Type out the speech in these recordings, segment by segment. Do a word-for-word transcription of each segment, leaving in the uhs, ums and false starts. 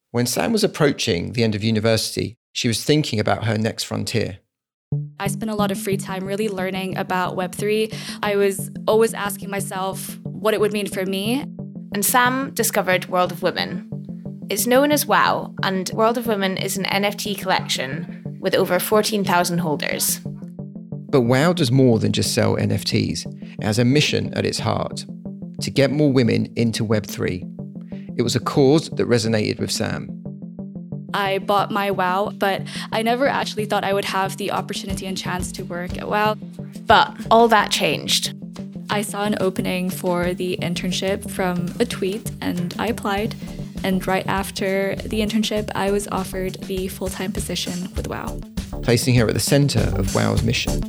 When Sam was approaching the end of university, she was thinking about her next frontier. I spent a lot of free time really learning about Web three. I was always asking myself what it would mean for me. And Sam discovered World of Women. It's known as WOW, and World of Women is an N F T collection with over fourteen thousand holders. But WOW does more than just sell N F Ts. It has a mission at its heart: to get more women into Web three. It was a cause that resonated with Sam. I bought my WOW, but I never actually thought I would have the opportunity and chance to work at WOW. But all that changed. I saw an opening for the internship from a tweet, and I applied. And right after the internship, I was offered the full-time position with WOW. Placing her at the centre of WOW's mission.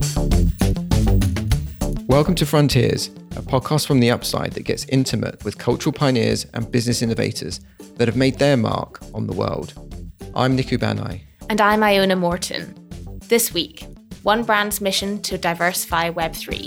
Welcome to Frontiers, a podcast from the upside that gets intimate with cultural pioneers and business innovators that have made their mark on the world. I'm Niku Banai. And I'm Iona Morton. This week, one brand's mission to diversify Web three.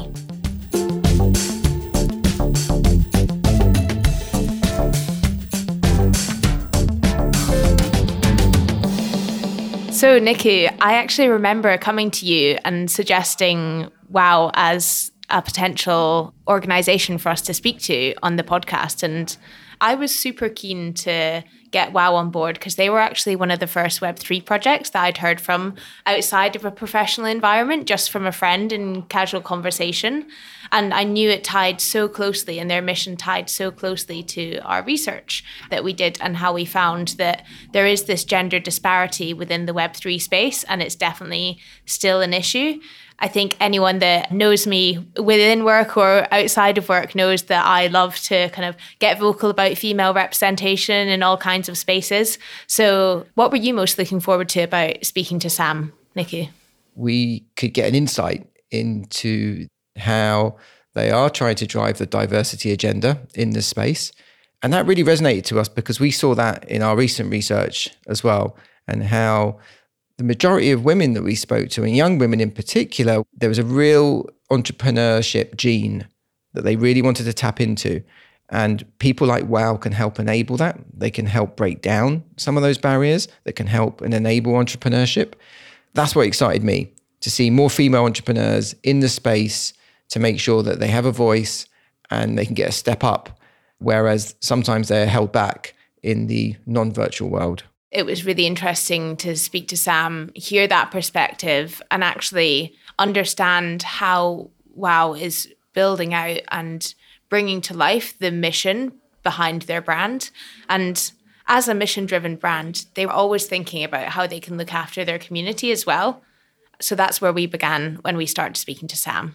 So, Niku, I actually remember coming to you and suggesting WOW as a potential organisation for us to speak to on the podcast. And I was super keen to get WOW on board because they were actually one of the first Web three projects that I'd heard from outside of a professional environment, just from a friend in casual conversation. And I knew it tied so closely, and their mission tied so closely to our research that we did and how we found that there is this gender disparity within the Web three space, and it's definitely still an issue. I think anyone that knows me within work or outside of work knows that I love to kind of get vocal about female representation in all kinds of spaces. So what were you most looking forward to about speaking to Sam, Niku? We could get an insight into how they are trying to drive the diversity agenda in this space. And that really resonated to us because we saw that in our recent research as well, and how the majority of women that we spoke to, and young women in particular, there was a real entrepreneurship gene that they really wanted to tap into. And people like WOW can help enable that. They can help break down some of those barriers that can help and enable entrepreneurship. That's what excited me, to see more female entrepreneurs in the space to make sure that they have a voice and they can get a step up, whereas sometimes they're held back in the non-virtual world. It was really interesting to speak to Sam, hear that perspective, and actually understand how WOW is building out and bringing to life the mission behind their brand. And as a mission-driven brand, they were always thinking about how they can look after their community as well. So that's where we began when we started speaking to Sam.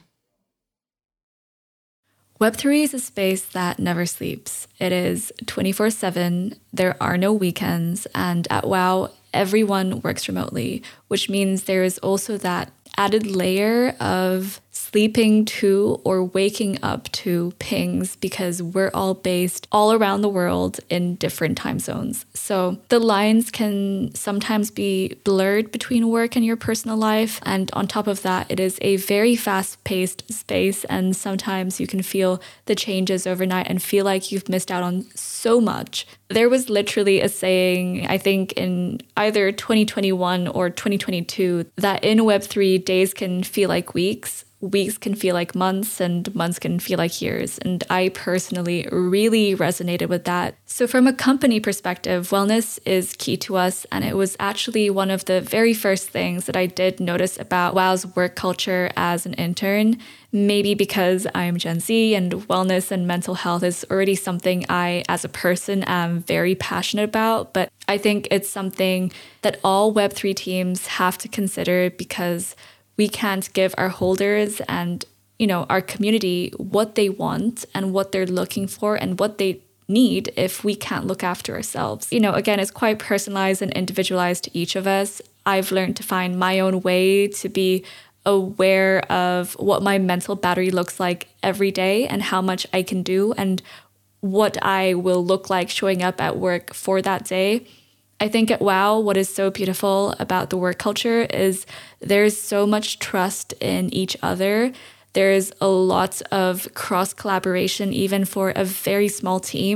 Web three is a space that never sleeps. It is twenty-four seven, there are no weekends, and at WOW, everyone works remotely, which means there is also that added layer of sleeping to or waking up to pings because we're all based all around the world in different time zones. So the lines can sometimes be blurred between work and your personal life. And on top of that, it is a very fast-paced space. And sometimes you can feel the changes overnight and feel like you've missed out on so much. There was literally a saying, I think in either twenty twenty-one or twenty twenty-two, that in Web three, days can feel like weeks. Weeks can feel like months, and months can feel like years. And I personally really resonated with that. So from a company perspective, wellness is key to us. And it was actually one of the very first things that I did notice about WOW's work culture as an intern. Maybe because I'm Gen Z and wellness and mental health is already something I, as a person, am very passionate about. But I think it's something that all Web three teams have to consider because we can't give our holders and, you know, our community what they want and what they're looking for and what they need if we can't look after ourselves. You know, again, it's quite personalized and individualized to each of us. I've learned to find my own way to be aware of what my mental battery looks like every day and how much I can do and what I will look like showing up at work for that day. I think at WOW, what is so beautiful about the work culture is there's so much trust in each other. There's a lot of cross collaboration, even for a very small team.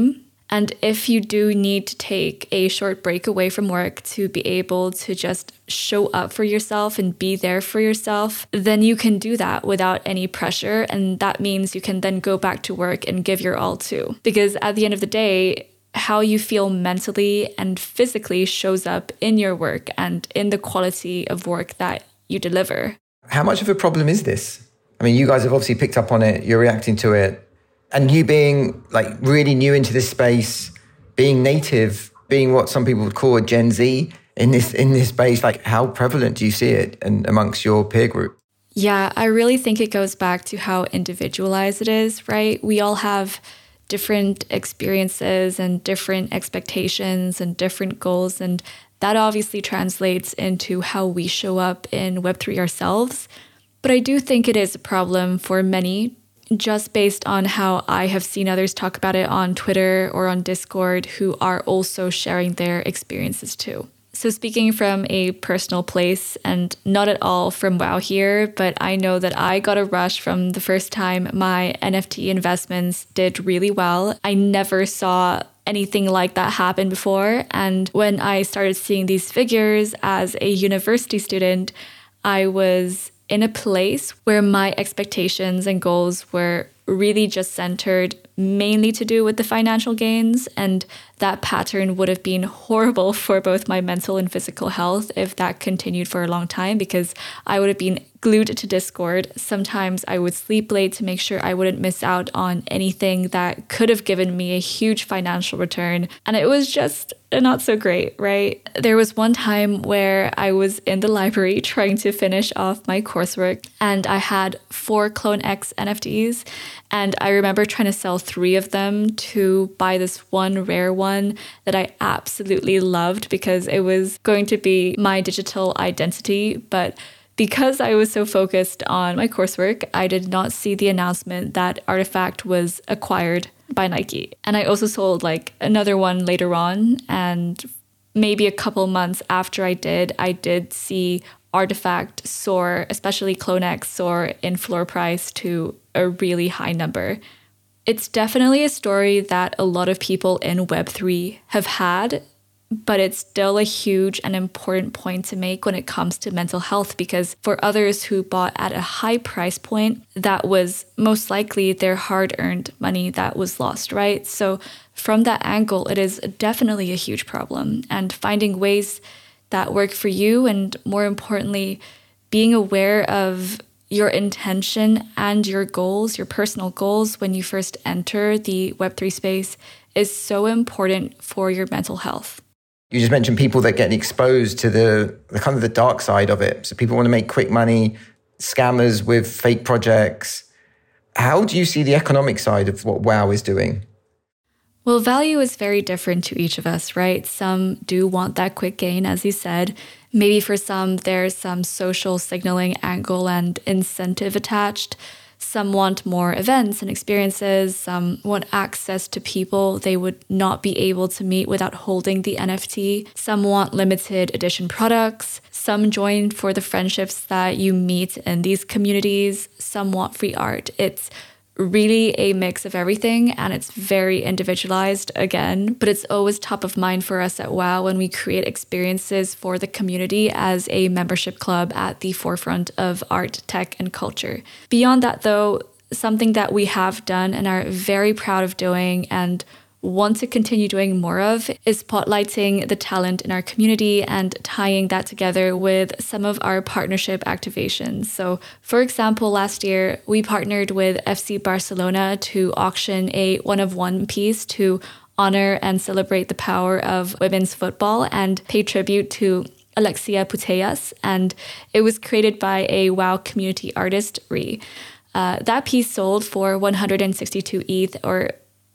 And if you do need to take a short break away from work to be able to just show up for yourself and be there for yourself, then you can do that without any pressure. And that means you can then go back to work and give your all too. Because at the end of the day, how you feel mentally and physically shows up in your work and in the quality of work that you deliver. How much of a problem is this? I mean, you guys have obviously picked up on it, you're reacting to it. And you being like really new into this space, being native, being what some people would call a Gen Z in this in this space, like how prevalent do you see it and amongst your peer group? Yeah, I really think it goes back to how individualized it is, right? We all have different experiences and different expectations and different goals. And that obviously translates into how we show up in Web three ourselves. But I do think it is a problem for many, just based on how I have seen others talk about it on Twitter or on Discord who are also sharing their experiences too. So speaking from a personal place and not at all from WoW here, but I know that I got a rush from the first time my N F T investments did really well. I never saw anything like that happen before. And when I started seeing these figures as a university student, I was in a place where my expectations and goals were really just centered mainly to do with the financial gains. And that pattern would have been horrible for both my mental and physical health if that continued for a long time, because I would have been glued to Discord. Sometimes I would sleep late to make sure I wouldn't miss out on anything that could have given me a huge financial return. And it was just not so great, right? There was one time where I was in the library trying to finish off my coursework and I had four Clone X N F Ts. And I remember trying to sell three of them to buy this one rare one that I absolutely loved because it was going to be my digital identity. But because I was so focused on my coursework, I did not see the announcement that Artifact was acquired by Nike. And I also sold like another one later on. And maybe a couple months after I did, I did see Artifact soar, especially Clone X soar in floor price to a really high number. It's definitely a story that a lot of people in Web three have had, but it's still a huge and important point to make when it comes to mental health, because for others who bought at a high price point, that was most likely their hard-earned money that was lost, right? So from that angle, it is definitely a huge problem. And finding ways that work for you, and more importantly, being aware of your intention and your goals, your personal goals when you first enter the Web three space is so important for your mental health. You just mentioned people that get exposed to the, the kind of the dark side of it. So people want to make quick money, scammers with fake projects. How do you see the economic side of what WoW is doing? Well, value is very different to each of us, right? Some do want that quick gain, as you said. Maybe for some, there's some social signaling angle and incentive attached. Some want more events and experiences. Some want access to people they would not be able to meet without holding the N F T. Some want limited edition products. Some join for the friendships that you meet in these communities. Some want free art. It's really a mix of everything, and it's very individualized again, but it's always top of mind for us at WoW when we create experiences for the community as a membership club at the forefront of art, tech, and culture. Beyond that though, something that we have done and are very proud of doing and want to continue doing more of is spotlighting the talent in our community and tying that together with some of our partnership activations. So, for example, last year, we partnered with F C Barcelona to auction a one-of-one piece to honor and celebrate the power of women's football and pay tribute to Alexia Putellas. And it was created by a WoW community artist, Ree. Uh, that piece sold for one hundred sixty-two E T H, or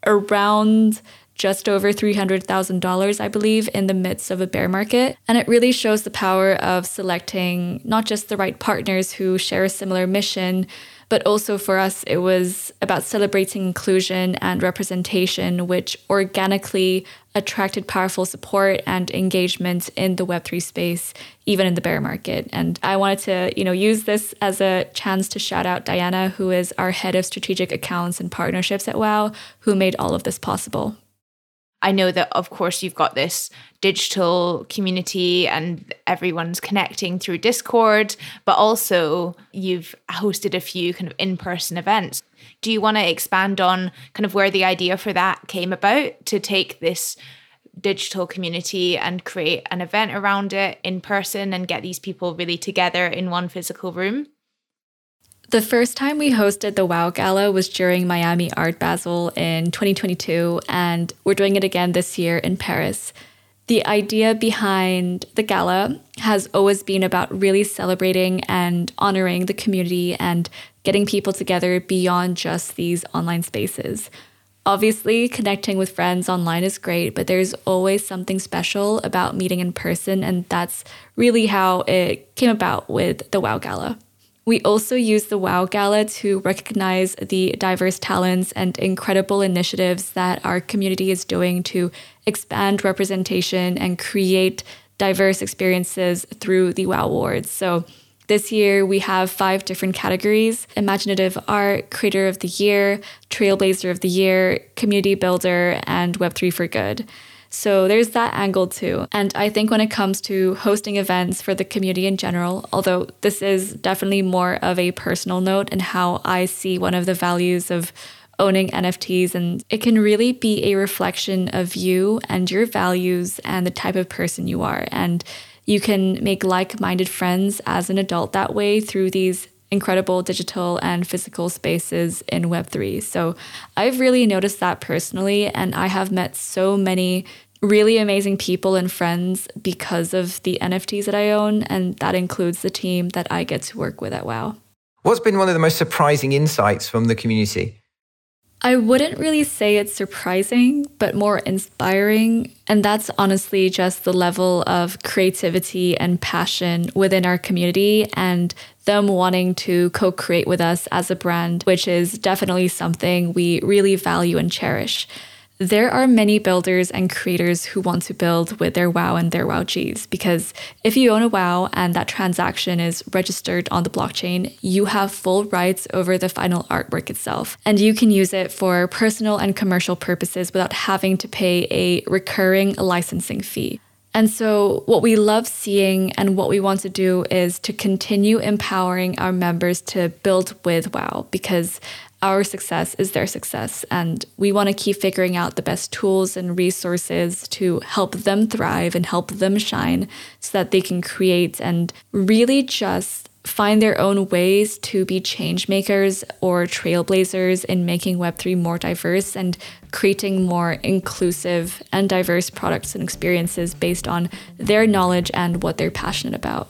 around just over three hundred thousand dollars, I believe, in the midst of a bear market. And it really shows the power of selecting not just the right partners who share a similar mission, but also for us, it was about celebrating inclusion and representation, which organically attracted powerful support and engagement in the Web three space, even in the bear market. And I wanted to, you know, use this as a chance to shout out Diana, who is our head of strategic accounts and partnerships at WoW, who made all of this possible. I know that, of course, you've got this digital community and everyone's connecting through Discord, but also you've hosted a few kind of in-person events. Do you want to expand on kind of where the idea for that came about, to take this digital community and create an event around it in person and get these people really together in one physical room? The first time we hosted the WOW Gala was during Miami Art Basel in twenty twenty-two, and we're doing it again this year in Paris. The idea behind the gala has always been about really celebrating and honoring the community and getting people together beyond just these online spaces. Obviously, connecting with friends online is great, but there's always something special about meeting in person, and that's really how it came about with the WOW Gala. We also use the WOW Gala to recognize the diverse talents and incredible initiatives that our community is doing to expand representation and create diverse experiences through the WOW Awards. So this year we have five different categories: Imaginative Art, Creator of the Year, Trailblazer of the Year, Community Builder, and Web three for Good. So there's that angle too. And I think when it comes to hosting events for the community in general, although this is definitely more of a personal note and how I see one of the values of owning N F Ts, and it can really be a reflection of you and your values and the type of person you are. And you can make like-minded friends as an adult that way through these incredible digital and physical spaces in Web three. So I've really noticed that personally, and I have met so many really amazing people and friends because of the N F Ts that I own, and that includes the team that I get to work with at WOW. What's been one of the most surprising insights from the community? I wouldn't really say it's surprising, but more inspiring. And that's honestly just the level of creativity and passion within our community and them wanting to co-create with us as a brand, which is definitely something we really value and cherish. There are many builders and creators who want to build with their WOW and their WOW Gs, because if you own a WOW and that transaction is registered on the blockchain, you have full rights over the final artwork itself. And you can use it for personal and commercial purposes without having to pay a recurring licensing fee. And so what we love seeing and what we want to do is to continue empowering our members to build with WOW, because our success is their success. And we want to keep figuring out the best tools and resources to help them thrive and help them shine so that they can create and really just find their own ways to be change makers or trailblazers in making Web three more diverse and creating more inclusive and diverse products and experiences based on their knowledge and what they're passionate about.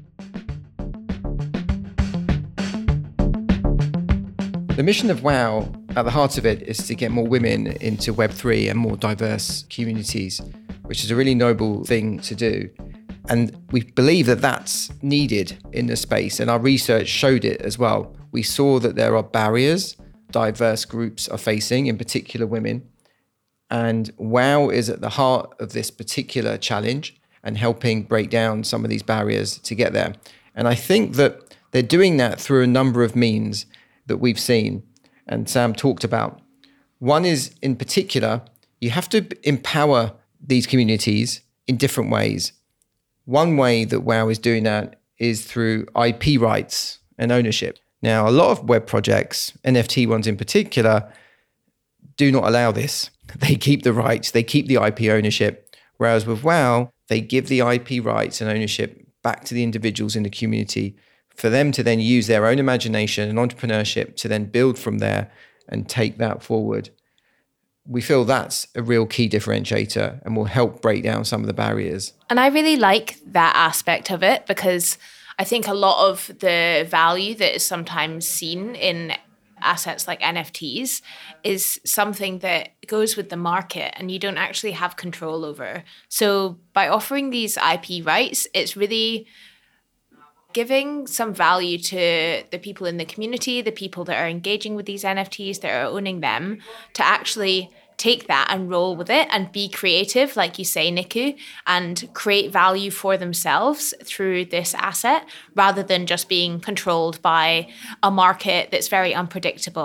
The mission of WOW, at the heart of it, is to get more women into Web three and more diverse communities, which is a really noble thing to do. And we believe that that's needed in the space, and our research showed it as well. We saw that there are barriers diverse groups are facing, in particular women. And WOW is at the heart of this particular challenge and helping break down some of these barriers to get there. And I think that they're doing that through a number of means that we've seen and Sam talked about. One is, in particular, you have to empower these communities in different ways. One way that WOW is doing that is through I P rights and ownership. Now, a lot of web projects, N F T ones in particular, do not allow this. They keep the rights, they keep the I P ownership. Whereas with WOW, they give the I P rights and ownership back to the individuals in the community for them to then use their own imagination and entrepreneurship to then build from there and take that forward. We feel that's a real key differentiator and will help break down some of the barriers. And I really like that aspect of it, because I think a lot of the value that is sometimes seen in assets like N F Ts is something that goes with the market and you don't actually have control over. So by offering these I P rights, it's really giving some value to the people in the community, the people that are engaging with these N F Ts, that are owning them, to actually take that and roll with it and be creative, like you say, Niku, and create value for themselves through this asset, rather than just being controlled by a market that's very unpredictable.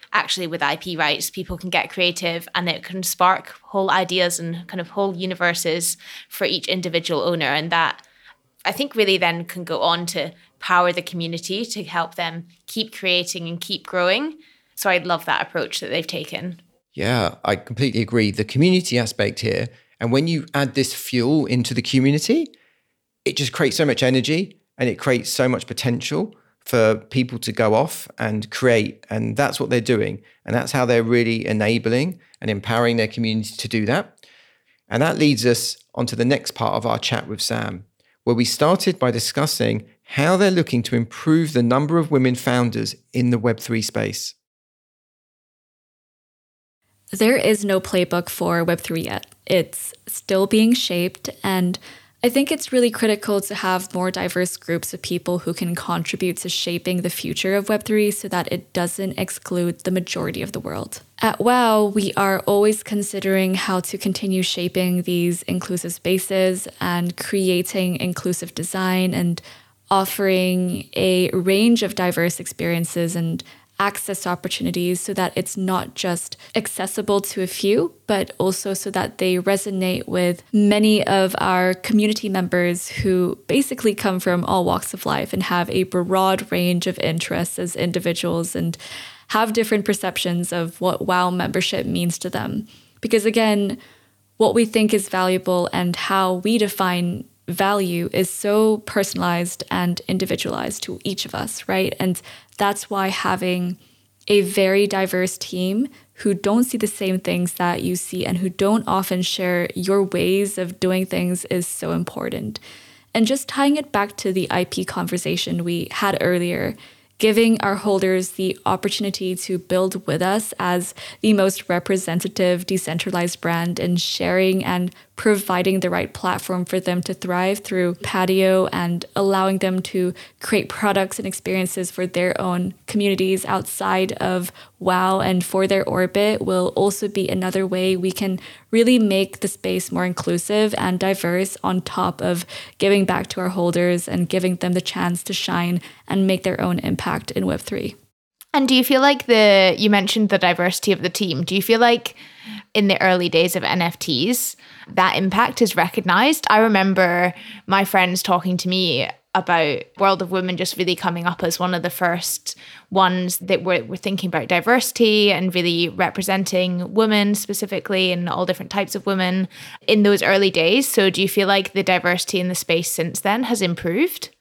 actually with I P rights, people can get creative and it can spark whole ideas and kind of whole universes for each individual owner. And that, I think, really then can go on to power the community to help them keep creating and keep growing. So I love that approach that they've taken. Yeah, I completely agree. The community aspect here, and when you add this fuel into the community, it just creates so much energy and it creates so much potential for people to go off and create. And that's what they're doing. And that's how they're really enabling and empowering their community to do that. And that leads us onto the next part of our chat with Sam, where we started by discussing how they're looking to improve the number of women founders in the Web three space. There is no playbook for Web three yet. It's still being shaped, and I think it's really critical to have more diverse groups of people who can contribute to shaping the future of Web three so that it doesn't exclude the majority of the world. At WOW, we are always considering how to continue shaping these inclusive spaces and creating inclusive design and offering a range of diverse experiences and access opportunities so that it's not just accessible to a few, but also so that they resonate with many of our community members who basically come from all walks of life and have a broad range of interests as individuals and have different perceptions of what WOW membership means to them. Because again, what we think is valuable and how we define value is so personalized and individualized to each of us, right? And that's why having a very diverse team who don't see the same things that you see and who don't often share your ways of doing things is so important. And just tying it back to the I P conversation we had earlier, giving our holders the opportunity to build with us as the most representative decentralized brand and sharing and providing the right platform for them to thrive through Patio and allowing them to create products and experiences for their own communities outside of WOW and for their orbit will also be another way we can really make the space more inclusive and diverse on top of giving back to our holders and giving them the chance to shine and make their own impact in Web three. And do you feel like the, you mentioned the diversity of the team, do you feel like in the early days of N F Ts, that impact is recognized? I remember my friends talking to me about World of Women just really coming up as one of the first ones that were, were thinking about diversity and really representing women specifically and all different types of women in those early days. So do you feel like the diversity in the space since then has improved?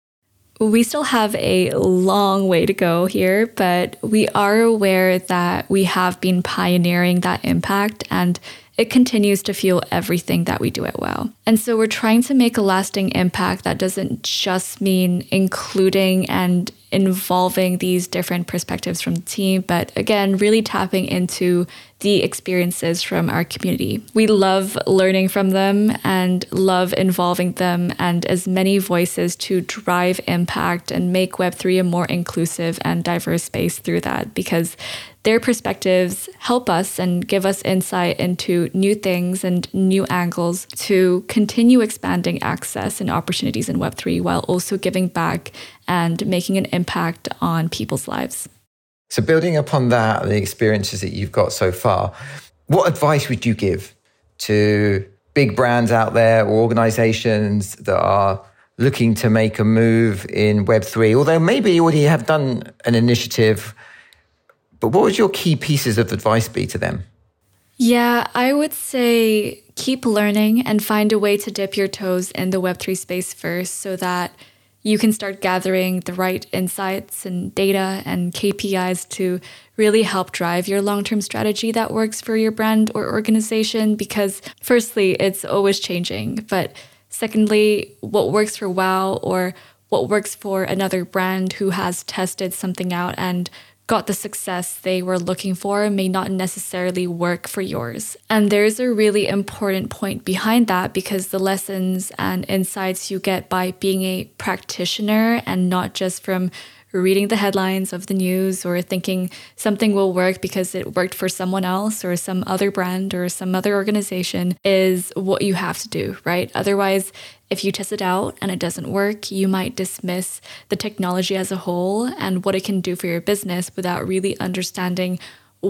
We still have a long way to go here, but we are aware that we have been pioneering that impact and it continues to fuel everything that we do at WOW. And so we're trying to make a lasting impact that doesn't just mean including and involving these different perspectives from the team, but again, really tapping into the experiences from our community. We love learning from them and love involving them and as many voices to drive impact and make Web three a more inclusive and diverse space through that, because their perspectives help us and give us insight into new things and new angles to continue expanding access and opportunities in Web three while also giving back and making an impact on people's lives. So building upon that and the experiences that you've got so far, what advice would you give to big brands out there or organizations that are looking to make a move in Web three, although maybe you already have done an initiative, but what would your key pieces of advice be to them? Yeah, I would say keep learning and find a way to dip your toes in the Web three space first so that you can start gathering the right insights and data and K P Is to really help drive your long-term strategy that works for your brand or organization. Because firstly, it's always changing. But secondly, what works for WOW or what works for another brand who has tested something out and got the success they were looking for may not necessarily work for yours. And there's a really important point behind that, because the lessons and insights you get by being a practitioner and not just from reading the headlines of the news or thinking something will work because it worked for someone else or some other brand or some other organization is what you have to do, right? Otherwise, if you test it out and it doesn't work, you might dismiss the technology as a whole and what it can do for your business without really understanding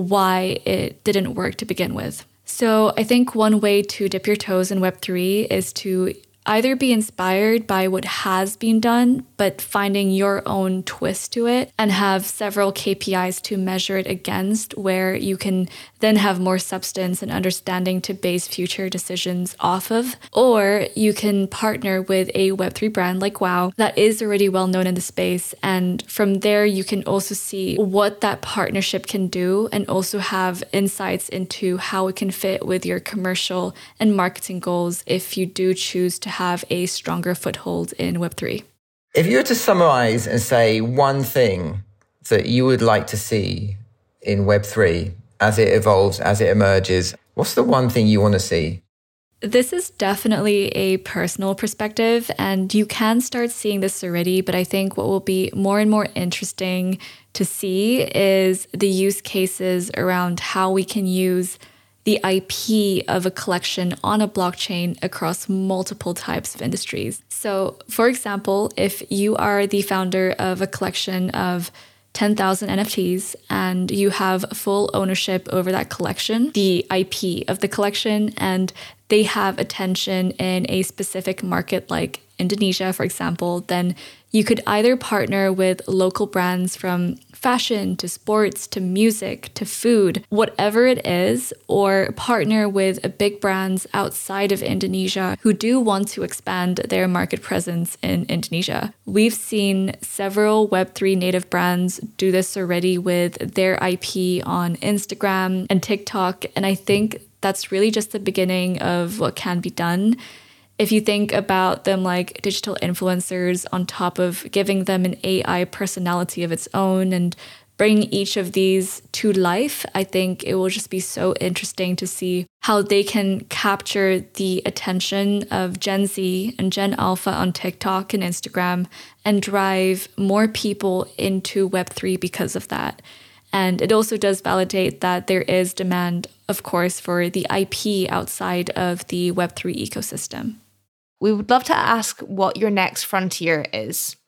why it didn't work to begin with. So I think one way to dip your toes in Web three is to either be inspired by what has been done, but finding your own twist to it and have several K P Is to measure it against, where you can then have more substance and understanding to base future decisions off of. Or you can partner with a Web three brand like WoW that is already well known in the space. And from there, you can also see what that partnership can do and also have insights into how it can fit with your commercial and marketing goals if you do choose to have a stronger foothold in Web three. If you were to summarize and say one thing that you would like to see in Web three as it evolves, as it emerges, what's the one thing you want to see? This is definitely a personal perspective, and you can start seeing this already, but I think what will be more and more interesting to see is the use cases around how we can use the I P of a collection on a blockchain across multiple types of industries. So, for example, if you are the founder of a collection of ten thousand N F Ts and you have full ownership over that collection, the I P of the collection, and they have attention in a specific market like Indonesia, for example, then you could either partner with local brands from fashion to sports to music to food, whatever it is, or partner with big brands outside of Indonesia who do want to expand their market presence in Indonesia. We've seen several Web three native brands do this already with their I P on Instagram and TikTok, and I think that's really just the beginning of what can be done. If you think about them like digital influencers on top of giving them an A I personality of its own and bringing each of these to life, I think it will just be so interesting to see how they can capture the attention of Gen Z and Gen Alpha on TikTok and Instagram and drive more people into Web three because of that. And it also does validate that there is demand, of course, for the I P outside of the Web three ecosystem. We would love to ask what your next frontier is.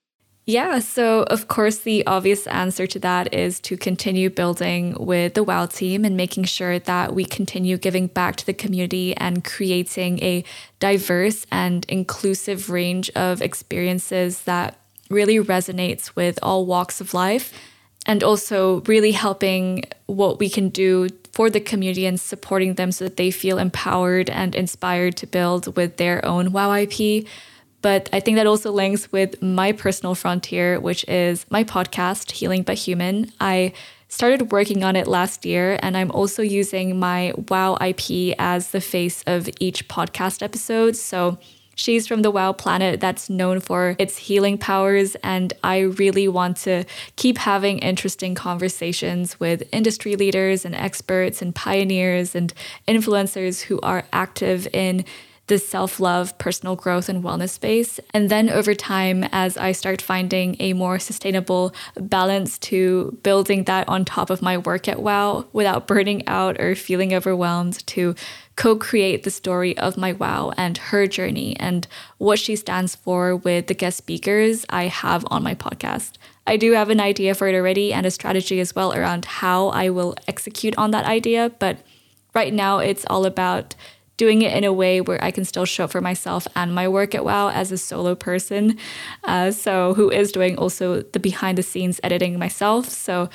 Yeah, so of course, the obvious answer to that is to continue building with the WoW team and making sure that we continue giving back to the community and creating a diverse and inclusive range of experiences that really resonates with all walks of life, and also really helping what we can do for the community and supporting them so that they feel empowered and inspired to build with their own WoW I P. But I think that also links with my personal frontier, which is my podcast, Healing But Human. I started working on it last year, and I'm also using my WoW I P as the face of each podcast episode. So she's from the WoW planet that's known for its healing powers, and I really want to keep having interesting conversations with industry leaders and experts and pioneers and influencers who are active in the self-love, personal growth, and wellness space. And then over time, as I start finding a more sustainable balance to building that on top of my work at WoW without burning out or feeling overwhelmed, to co-create the story of my WoW and her journey and what she stands for with the guest speakers I have on my podcast. I do have an idea for it already and a strategy as well around how I will execute on that idea, but right now it's all about doing it in a way where I can still show up for myself and my work at WoW as a solo person. Uh, so who is doing also the behind the scenes editing myself. So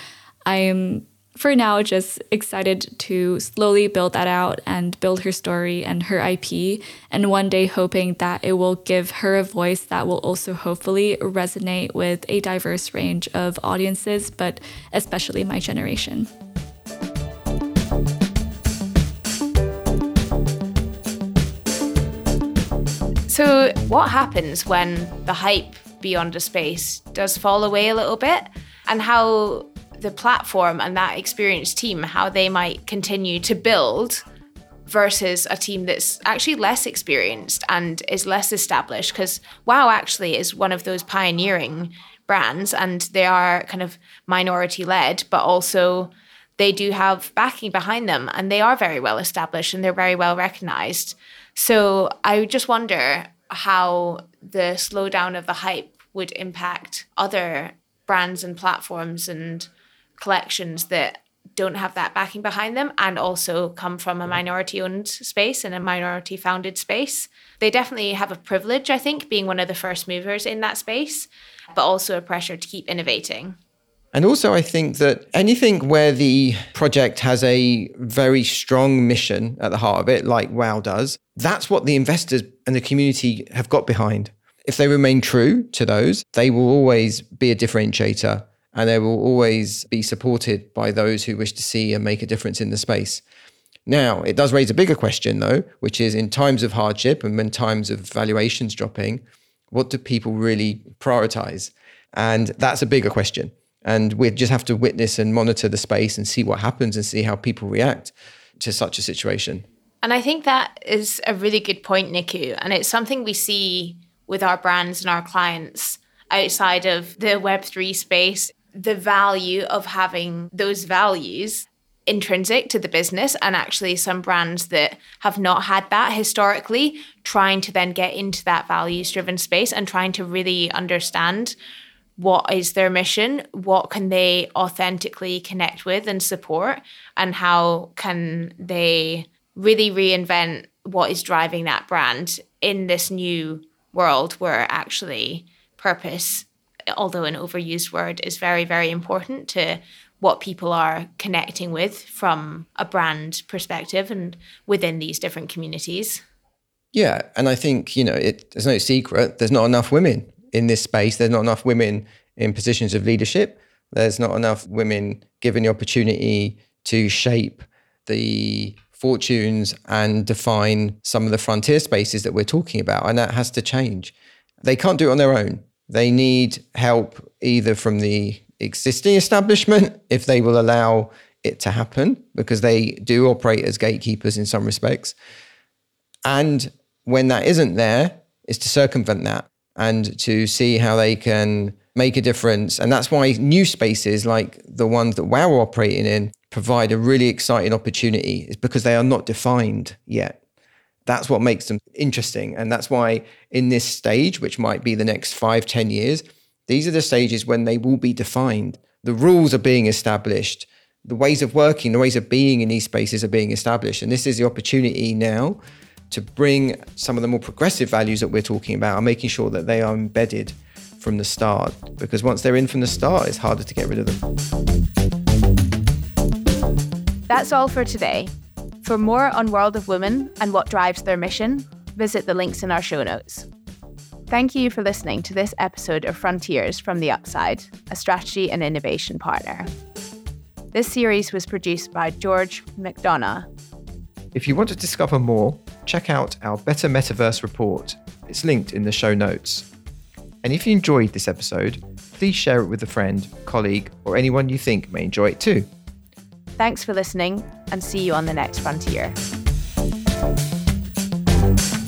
I'm for now just excited to slowly build that out and build her story and her I P. And one day hoping that it will give her a voice that will also hopefully resonate with a diverse range of audiences, but especially my generation. So what happens when the hype beyond a space does fall away a little bit, and how the platform and that experienced team, how they might continue to build versus a team that's actually less experienced and is less established? Because WoW actually is one of those pioneering brands, and they are kind of minority led, but also they do have backing behind them, and they are very well established and they're very well recognized. So I just wonder how the slowdown of the hype would impact other brands and platforms and collections that don't have that backing behind them and also come from a minority-owned space and a minority-founded space. They definitely have a privilege, I think, being one of the first movers in that space, but also a pressure to keep innovating. And also, I think that anything where the project has a very strong mission at the heart of it, like WOW does, that's what the investors and the community have got behind. If they remain true to those, they will always be a differentiator, and they will always be supported by those who wish to see and make a difference in the space. Now, it does raise a bigger question, though, which is in times of hardship and when times of valuations dropping, what do people really prioritize? And that's a bigger question. And we just have to witness and monitor the space and see what happens and see how people react to such a situation. And I think that is a really good point, Niku. And it's something we see with our brands and our clients outside of the Web three space, the value of having those values intrinsic to the business, and actually some brands that have not had that historically, trying to then get into that values-driven space and trying to really understand what is their mission, what can they authentically connect with and support, and how can they really reinvent what is driving that brand in this new world where actually purpose, although an overused word, is very, very important to what people are connecting with from a brand perspective and within these different communities. Yeah, and I think, you know, it, there's no secret, there's not enough women in this space. There's not enough women in positions of leadership. There's not enough women given the opportunity to shape the fortunes and define some of the frontier spaces that we're talking about. And that has to change. They can't do it on their own. They need help either from the existing establishment, if they will allow it to happen, because they do operate as gatekeepers in some respects. And when that isn't there, is to circumvent that and to see how they can make a difference. And that's why new spaces like the ones that WOW are operating in provide a really exciting opportunity, is because they are not defined yet. That's what makes them interesting. And that's why in this stage, which might be the next five, ten years, these are the stages when they will be defined. The rules are being established. The ways of working, the ways of being in these spaces are being established. And this is the opportunity now to bring some of the more progressive values that we're talking about and making sure that they are embedded from the start. Because once they're in from the start, it's harder to get rid of them. That's all for today. For more on World of Women and what drives their mission, visit the links in our show notes. Thank you for listening to this episode of Frontiers from the Upside, a strategy and innovation partner. This series was produced by George McDonough. If you want to discover more, check out our Better Metaverse report. It's linked in the show notes. And if you enjoyed this episode, please share it with a friend, colleague, or anyone you think may enjoy it too. Thanks for listening, and see you on the next Frontier.